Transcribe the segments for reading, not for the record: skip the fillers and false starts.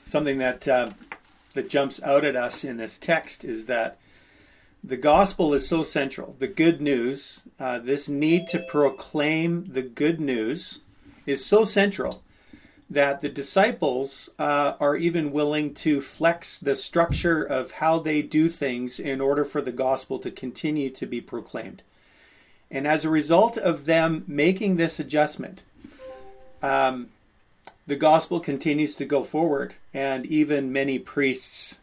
something that jumps out at us in this text is that the gospel is so central. The good news, this need to proclaim the good news, is so central that the disciples are even willing to flex the structure of how they do things in order for the gospel to continue to be proclaimed. And as a result of them making this adjustment, the gospel continues to go forward, and even many priests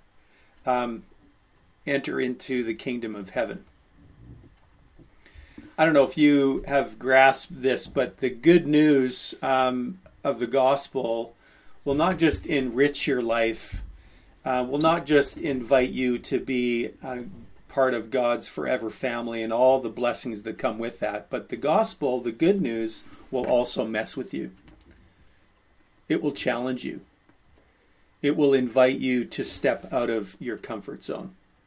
enter into the kingdom of heaven. I don't know if you have grasped this, but the good news of the gospel will not just enrich your life, will not just invite you to be part of God's forever family and all the blessings that come with that, but the gospel, the good news, will also mess with you. It will challenge you. It will invite you to step out of your comfort zone.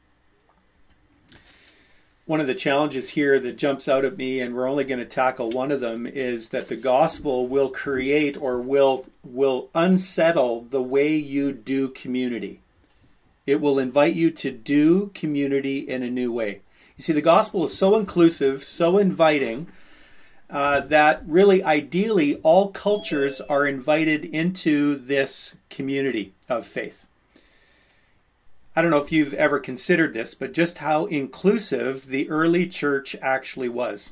One of the challenges here that jumps out at me, and we're only going to tackle one of them, is that the gospel will create or will unsettle the way you do community. It will invite you to do community in a new way. You see, the gospel is so inclusive, so inviting, that really ideally all cultures are invited into this community of faith. I don't know if you've ever considered this, but just how inclusive the early church actually was.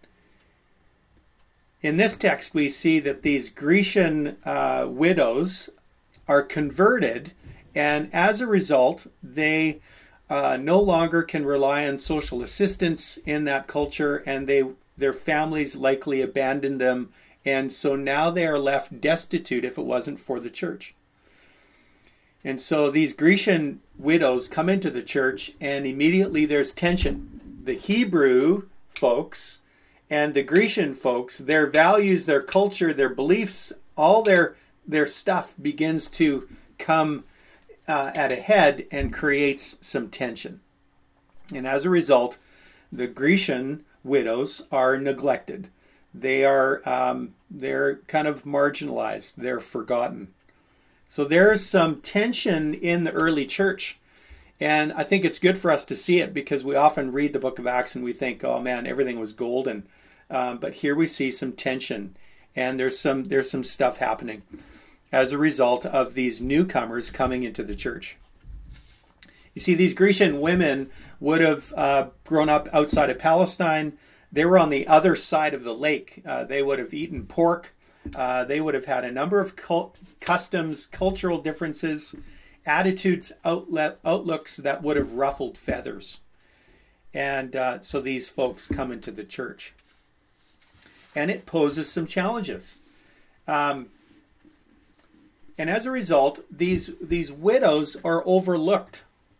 In this text, we see that these Grecian widows are converted, and as a result, they no longer can rely on social assistance in that culture, and their families likely abandoned them, and so now they are left destitute if it wasn't for the church. And so these Grecian widows come into the church, and immediately there's tension. The Hebrew folks and the Grecian folks, their values, their culture, their beliefs, all their stuff begins to come at a head and creates some tension. And as a result, the Grecian widows are neglected. They're kind of marginalized. They're forgotten. So there's some tension in the early church. And I think it's good for us to see it, because we often read the book of Acts and we think, oh man, everything was golden. But here we see some tension, and there's some stuff happening as a result of these newcomers coming into the church. You see, these Grecian women would have grown up outside of Palestine. They were on the other side of the lake. They would have eaten pork. They would have had a number of customs, cultural differences, attitudes, outlooks that would have ruffled feathers. And so these folks come into the church. And it poses some challenges. And as a result, these widows are overlooked.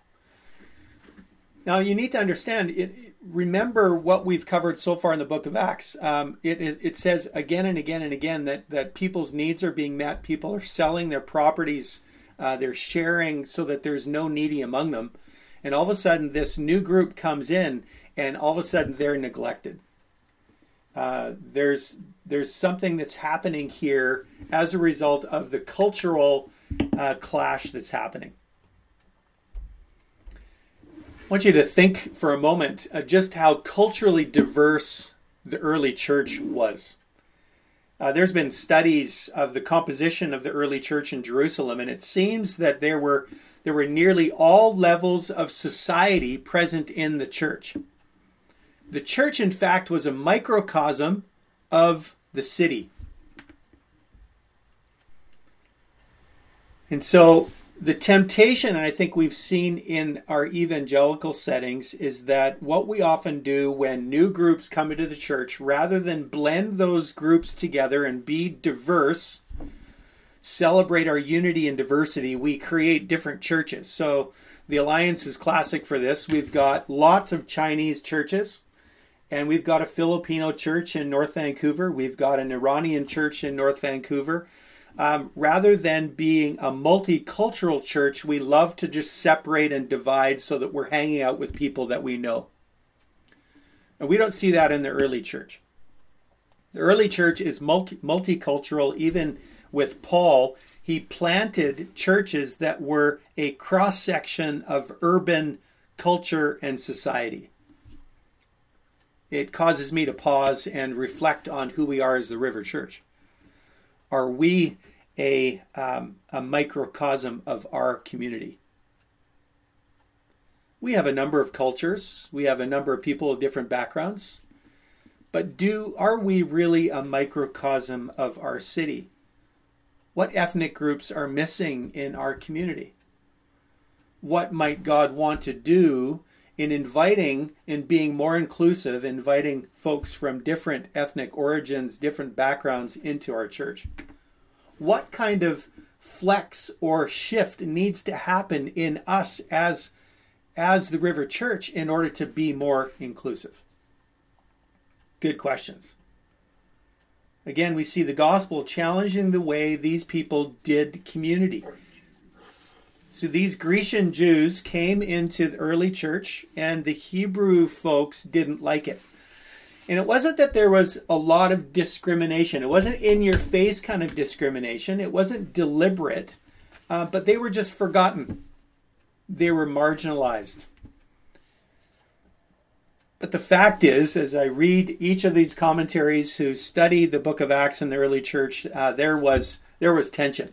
Now, you need to understand, remember what we've covered so far in the book of Acts. It says again and again and again that people's needs are being met. People are selling their properties. They're sharing so that there's no needy among them. And all of a sudden, this new group comes in, and all of a sudden, they're neglected. There's something that's happening here as a result of the cultural clash that's happening. I want you to think for a moment just how culturally diverse the early church was. There's been studies of the composition of the early church in Jerusalem, and it seems that there were nearly all levels of society present in the church. The church, in fact, was a microcosm of the city. And so the temptation, and I think we've seen in our evangelical settings, is that what we often do when new groups come into the church, rather than blend those groups together and be diverse, celebrate our unity and diversity, we create different churches. So the Alliance is classic for this. We've got lots of Chinese churches, and we've got a Filipino church in North Vancouver. We've got an Iranian church in North Vancouver. Rather than being a multicultural church, we love to just separate and divide so that we're hanging out with people that we know. And we don't see that in the early church. The early church is multicultural. Even with Paul, he planted churches that were a cross-section of urban culture and society. It causes me to pause and reflect on who we are as the River Church. Are we a microcosm of our community? We have a number of cultures. We have a number of people with different backgrounds. But are we really a microcosm of our city? What ethnic groups are missing in our community? What might God want to do in inviting and being more inclusive, inviting folks from different ethnic origins, different backgrounds into our church? What kind of flex or shift needs to happen in us as the River Church in order to be more inclusive? Good questions. Again, we see the gospel challenging the way these people did community. So these Grecian Jews came into the early church, and the Hebrew folks didn't like it. And it wasn't that there was a lot of discrimination. It wasn't in-your-face kind of discrimination. It wasn't deliberate, but they were just forgotten. They were marginalized. But the fact is, as I read each of these commentaries who study the book of Acts in the early church, there was tension.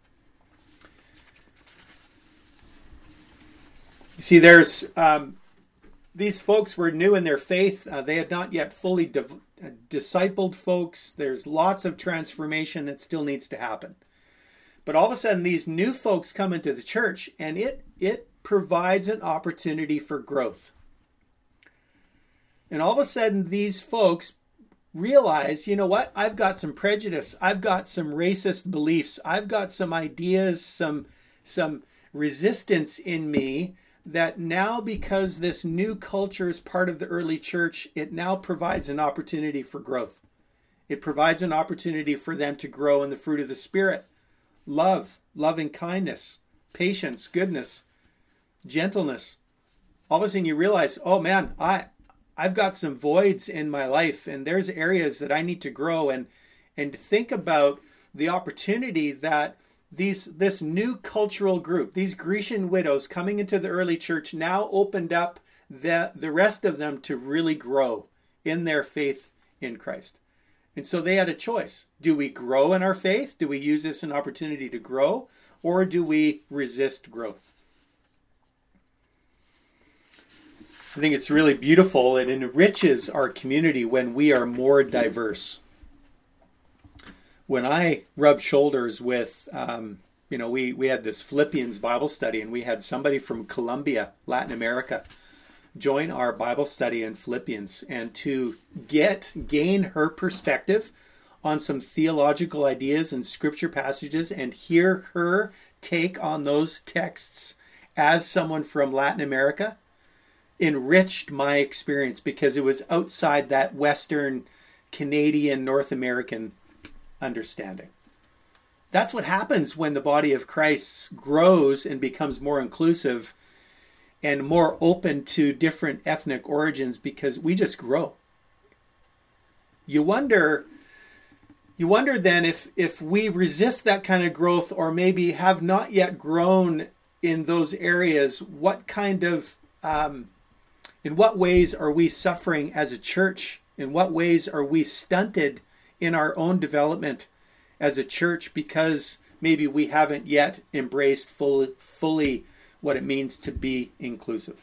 You see, these folks were new in their faith. They had not yet fully discipled folks. There's lots of transformation that still needs to happen. But all of a sudden, these new folks come into the church, and it provides an opportunity for growth. And all of a sudden, these folks realize, you know what? I've got some prejudice. I've got some racist beliefs. I've got some ideas, some resistance in me that now, because this new culture is part of the early church, it now provides an opportunity for growth. It provides an opportunity for them to grow in the fruit of the Spirit. Love, loving kindness, patience, goodness, gentleness. All of a sudden you realize, oh man, I've got some voids in my life, and there's areas that I need to grow, and think about the opportunity that this new cultural group, these Grecian widows coming into the early church, now opened up the rest of them to really grow in their faith in Christ. And so they had a choice. Do we grow in our faith? Do we use this as an opportunity to grow? Or do we resist growth? I think it's really beautiful. It enriches our community when we are more diverse. When I rub shoulders with, we had this Philippians Bible study, and we had somebody from Colombia, Latin America, join our Bible study in Philippians, and to gain her perspective on some theological ideas and scripture passages and hear her take on those texts as someone from Latin America enriched my experience, because it was outside that Western Canadian North American understanding. That's what happens when the body of Christ grows and becomes more inclusive and more open to different ethnic origins, because we just grow. You wonder then if we resist that kind of growth, or maybe have not yet grown in those areas, what kind of in what ways are we suffering as a church? In what ways are we stunted in our own development as a church, because maybe we haven't yet embraced fully what it means to be inclusive?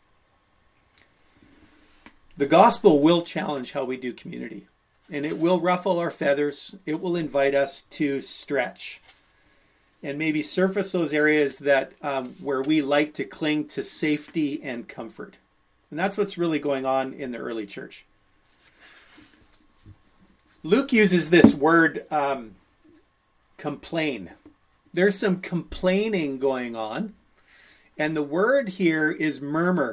The gospel will challenge how we do community, and it will ruffle our feathers. It will invite us to stretch and maybe surface those areas that where we like to cling to safety and comfort. And that's what's really going on in the early church. Luke uses this word complain. There's some complaining going on. And the word here is murmur.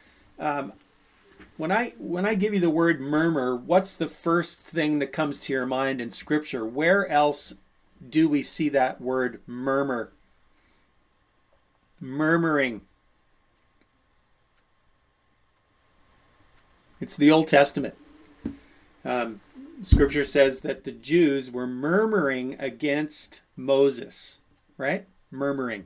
When I give you the word murmur, what's the first thing that comes to your mind in Scripture? Where else do we see that word murmur? Murmuring. It's the Old Testament. Scripture says that the Jews were murmuring against Moses, right? Murmuring.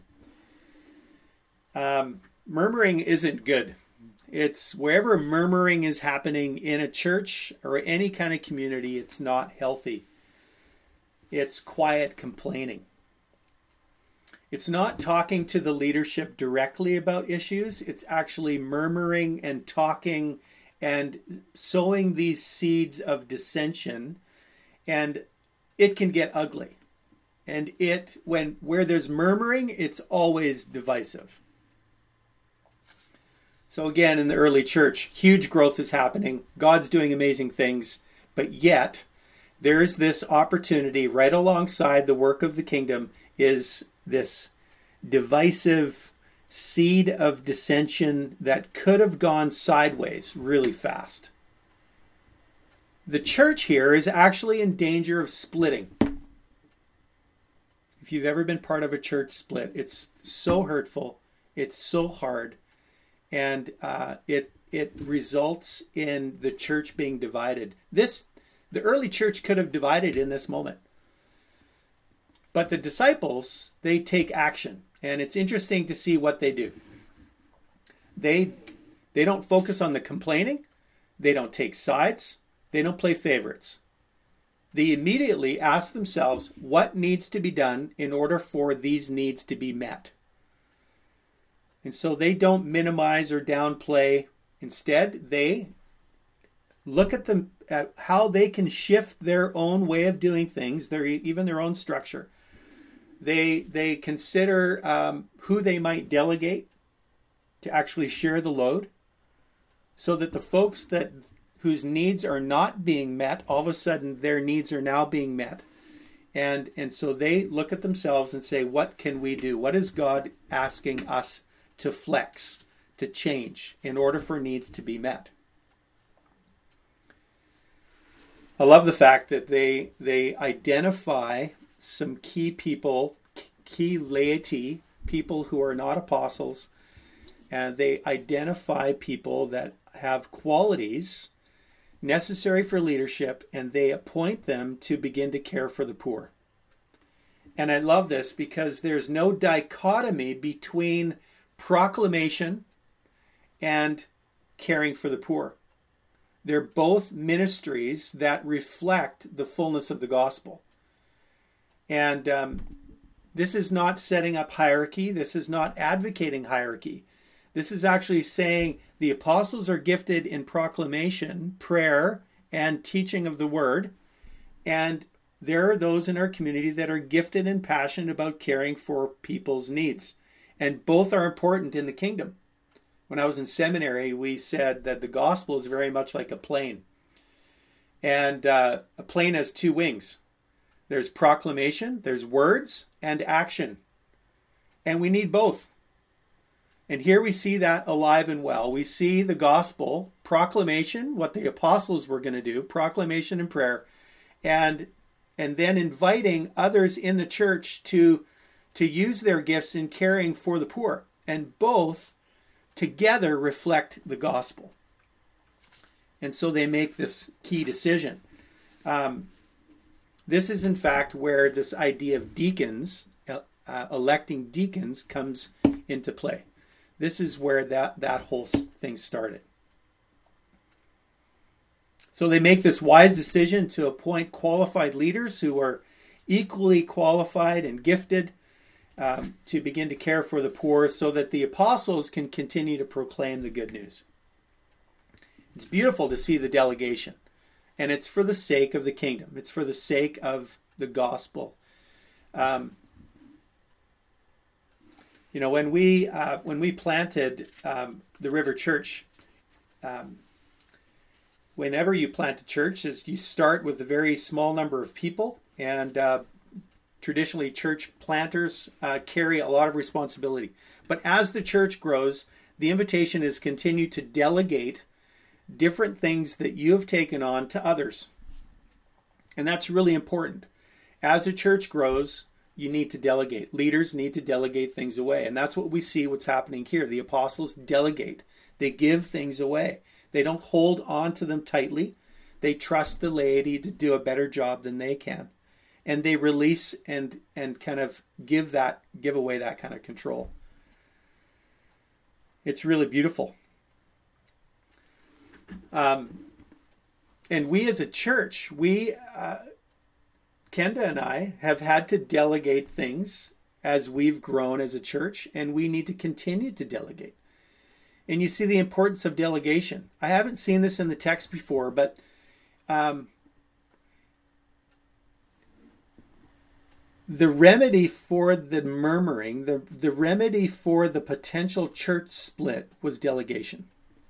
Murmuring isn't good. It's wherever murmuring is happening in a church or any kind of community, it's not healthy. It's quiet complaining. It's not talking to the leadership directly about issues. It's actually murmuring and talking and sowing these seeds of dissension. And it can get ugly. And where there's murmuring, it's always divisive. So again, in the early church, huge growth is happening. God's doing amazing things. But yet, there's this opportunity right alongside the work of the kingdom is this divisive seed of dissension that could have gone sideways really fast. The church here is actually in danger of splitting. If you've ever been part of a church split, it's so hurtful. It's so hard. And it results in the church being divided. The early church could have divided in this moment. But the disciples, they take action. And it's interesting to see what they do. They don't focus on the complaining. They don't take sides. They don't play favorites. They immediately ask themselves what needs to be done in order for these needs to be met. And so they don't minimize or downplay. Instead, they look at how they can shift their own way of doing things, even their own structure. They consider who they might delegate to actually share the load, so that the folks whose needs are not being met, all of a sudden their needs are now being met. And so they look at themselves and say, what can we do? What is God asking us to flex, to change in order for needs to be met? I love the fact that they identify some key people, key laity, people who are not apostles, and they identify people that have qualities necessary for leadership, and they appoint them to begin to care for the poor. And I love this because there's no dichotomy between proclamation and caring for the poor. They're both ministries that reflect the fullness of the gospel. And this is not setting up hierarchy. This is not advocating hierarchy. This is actually saying the apostles are gifted in proclamation, prayer, and teaching of the word. And there are those in our community that are gifted and passionate about caring for people's needs. And both are important in the kingdom. When I was in seminary, we said that the gospel is very much like a plane. And a plane has two wings. There's proclamation, there's words, and action. And we need both. And here we see that alive and well. We see the gospel, proclamation, what the apostles were going to do, proclamation and prayer, and then inviting others in the church to use their gifts in caring for the poor. And both together reflect the gospel. And so they make this key decision. This is in fact where this idea of deacons, electing deacons, comes into play. This is where that whole thing started. So they make this wise decision to appoint qualified leaders who are equally qualified and gifted to begin to care for the poor so that the apostles can continue to proclaim the good news. It's beautiful to see the delegation. And it's for the sake of the kingdom. It's for the sake of the gospel. When we planted the River Church, whenever you plant a church, is you start with a very small number of people, and traditionally church planters carry a lot of responsibility. But as the church grows, the invitation is continue to delegate different things that you have taken on to others. And that's really important. As a church grows, you need to delegate. Leaders need to delegate things away. And that's what we see what's happening here. The apostles delegate. They give things away. They don't hold on to them tightly. They trust the laity to do a better job than they can. And they release and kind of give away that kind of control. It's really beautiful. And we as a church, Kenda and I have had to delegate things as we've grown as a church, and we need to continue to delegate. And you see the importance of delegation. I haven't seen this in the text before, but the remedy for the murmuring, the remedy for the potential church split was delegation.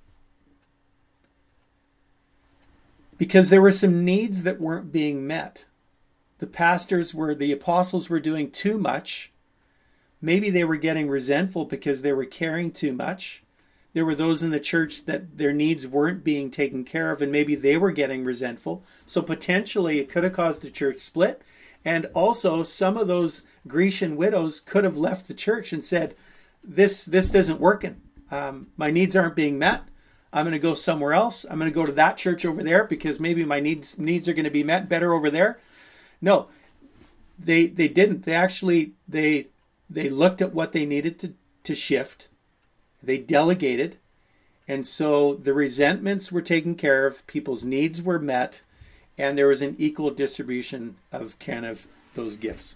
Because there were some needs that weren't being met. The apostles were doing too much. Maybe they were getting resentful because they were caring too much. There were those in the church that their needs weren't being taken care of, and maybe they were getting resentful. So potentially it could have caused a church split. And also some of those Grecian widows could have left the church and said, this isn't working. My needs aren't being met. I'm going to go somewhere else. I'm going to go to that church over there because maybe my needs are going to be met better over there. No, they didn't. They looked at what they needed to shift. They delegated. And so the resentments were taken care of. People's needs were met. And there was an equal distribution of kind of those gifts.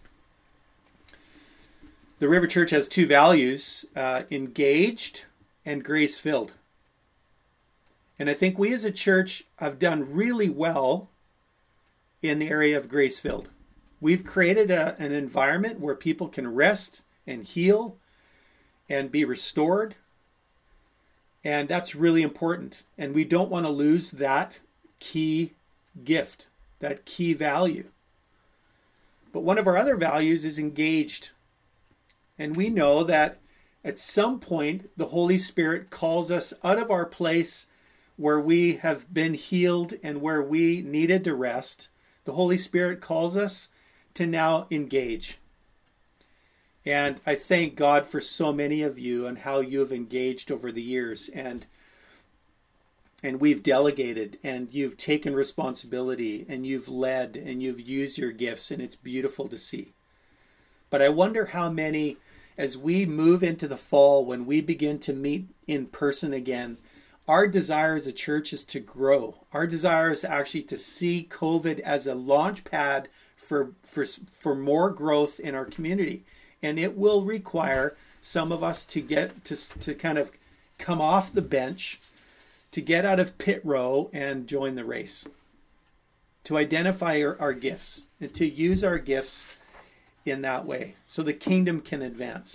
The River Church has two values, engaged and grace-filled. And I think we as a church have done really well in the area of grace-filled. We've created an environment where people can rest and heal and be restored. And that's really important. And we don't want to lose that key gift, that key value. But one of our other values is engaged. And we know that at some point the Holy Spirit calls us out of our place where we have been healed and where we needed to rest. The Holy Spirit calls us to now engage. And I thank God for so many of you and how you have engaged over the years. And we've delegated and you've taken responsibility and you've led and you've used your gifts, and it's beautiful to see. But I wonder how many, as we move into the fall, when we begin to meet in person again, our desire as a church is to grow. Our desire is actually to see COVID as a launch pad for more growth in our community. And it will require some of us to get to kind of come off the bench, to get out of pit row and join the race, to identify our gifts and to use our gifts in that way so the kingdom can advance.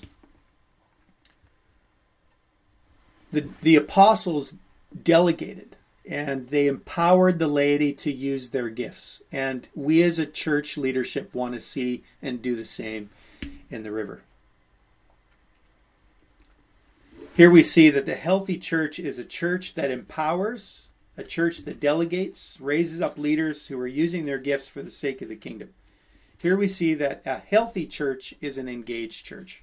The apostles delegated and they empowered the laity to use their gifts. And we as a church leadership want to see and do the same in the river. Here we see that the healthy church is a church that empowers, a church that delegates, raises up leaders who are using their gifts for the sake of the kingdom. Here we see that a healthy church is an engaged church.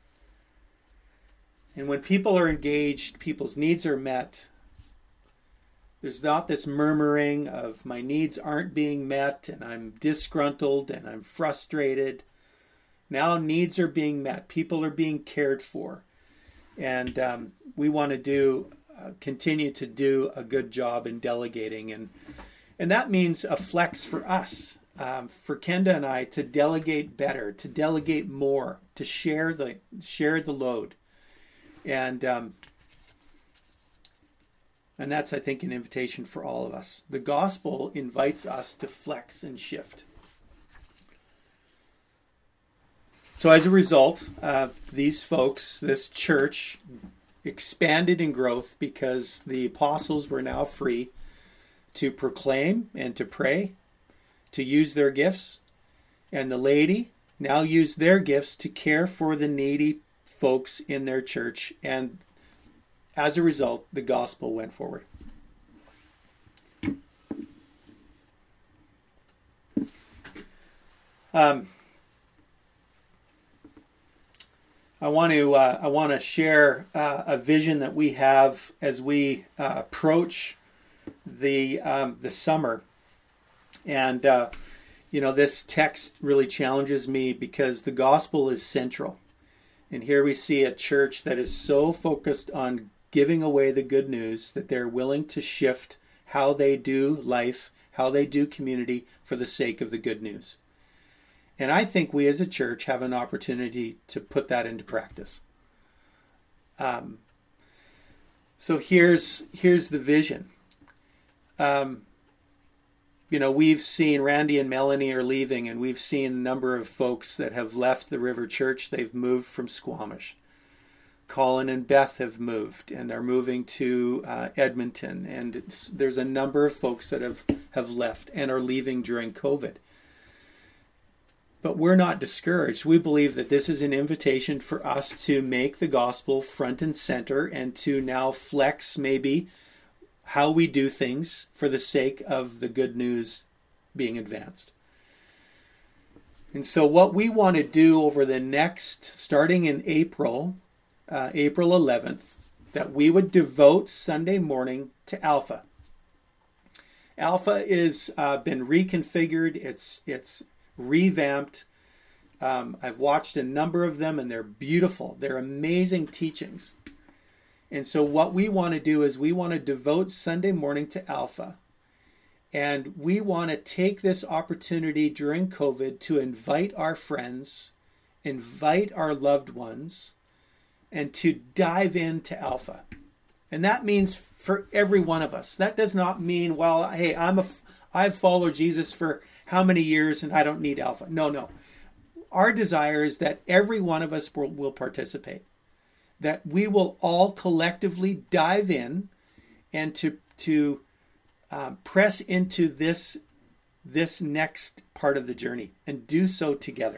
And when people are engaged, people's needs are met. There's not this murmuring of my needs aren't being met and I'm disgruntled and I'm frustrated. Now needs are being met. People are being cared for. And we want to continue to do a good job in delegating. And that means a flex for us, for Kenda and I, to delegate better, to delegate more, to share the load. And that's, I think, an invitation for all of us. The gospel invites us to flex and shift. So as a result, these folks, this church, expanded in growth because the apostles were now free to proclaim and to pray, to use their gifts. And the laity now used their gifts to care for the needy folks in their church. And as a result, the gospel went forward. I want to share a vision that we have as we approach the summer, and this text really challenges me because the gospel is central. And here we see a church that is so focused on giving away the good news that they're willing to shift how they do life, how they do community for the sake of the good news. And I think we as a church have an opportunity to put that into practice. So here's the vision. We've seen Randy and Melanie are leaving, and we've seen a number of folks that have left the River Church. They've moved from Squamish. Colin and Beth have moved and are moving to Edmonton. And there's a number of folks that have left and are leaving during COVID. But we're not discouraged. We believe that this is an invitation for us to make the gospel front and center and to now flex maybe how we do things for the sake of the good news being advanced. And so what we want to do over the next, starting in April 11th, that we would devote Sunday morning to Alpha. Alpha is been reconfigured. It's revamped. I've watched a number of them, and they're beautiful. They're amazing teachings. And so what we want to do is we want to devote Sunday morning to Alpha. And we want to take this opportunity during COVID to invite our friends, invite our loved ones, and to dive into Alpha. And that means for every one of us. That does not mean, well, hey, I've followed Jesus for how many years and I don't need Alpha. No. Our desire is that every one of us will participate. That we will all collectively dive in and to press into this next part of the journey and do so together.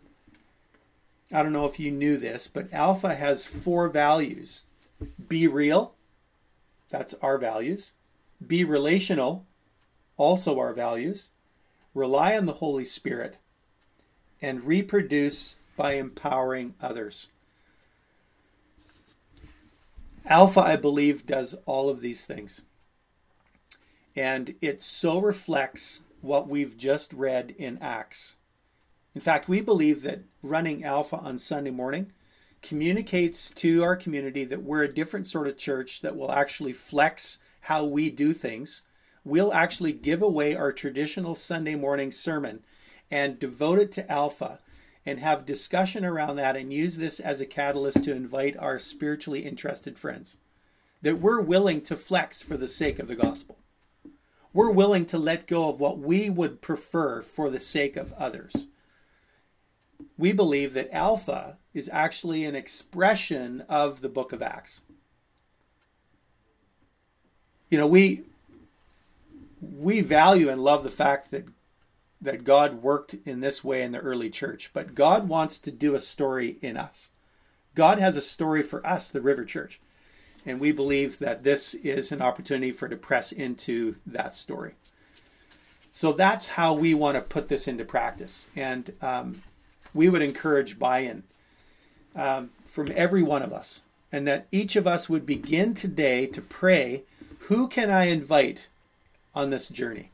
I don't know if you knew this, but Alpha has 4 values. Be real, that's our values. Be relational, also our values. Rely on the Holy Spirit. And reproduce by empowering others. Alpha, I believe, does all of these things. And it so reflects what we've just read in Acts. In fact, we believe that running Alpha on Sunday morning communicates to our community that we're a different sort of church that will actually flex how we do things. We'll actually give away our traditional Sunday morning sermon and devote it to Alpha and have discussion around that and use this as a catalyst to invite our spiritually interested friends. That we're willing to flex for the sake of the gospel. We're willing to let go of what we would prefer for the sake of others. We believe that Alpha is actually an expression of the book of Acts. We value and love the fact that God worked in this way in the early church, but God wants to do a story in us. God has a story for us, the River Church, and we believe that this is an opportunity to press into that story. So that's how we want to put this into practice, and we would encourage buy-in from every one of us, and that each of us would begin today to pray, who can I invite on this journey?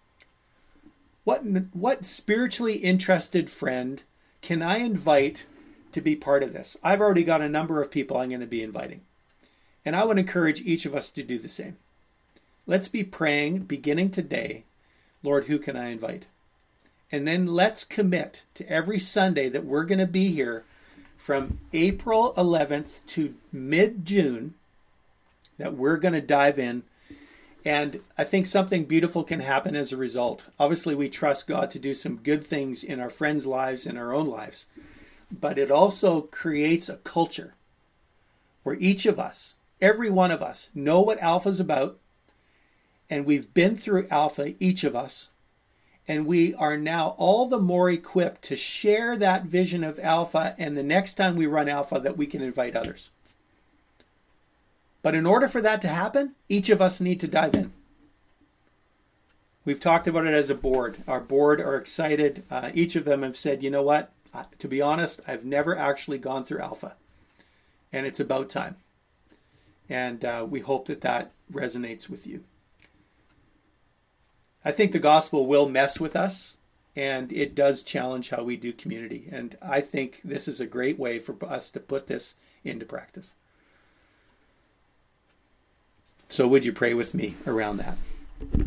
What spiritually interested friend can I invite to be part of this? I've already got a number of people I'm going to be inviting. And I would encourage each of us to do the same. Let's be praying, beginning today, Lord, who can I invite? And then let's commit to every Sunday that we're going to be here from April 11th to mid-June, that we're going to dive in. And I think something beautiful can happen as a result. Obviously, we trust God to do some good things in our friends' lives and our own lives. But it also creates a culture where each of us, every one of us, know what Alpha's about. And we've been through Alpha, each of us. And we are now all the more equipped to share that vision of Alpha. And the next time we run Alpha, that we can invite others. But in order for that to happen, each of us need to dive in. We've talked about it as a board. Our board are excited. Each of them have said, you know what? To be honest, I've never actually gone through Alpha. And it's about time. And we hope that resonates with you. I think the gospel will mess with us, and it does challenge how we do community. And I think this is a great way for us to put this into practice. So would you pray with me around that?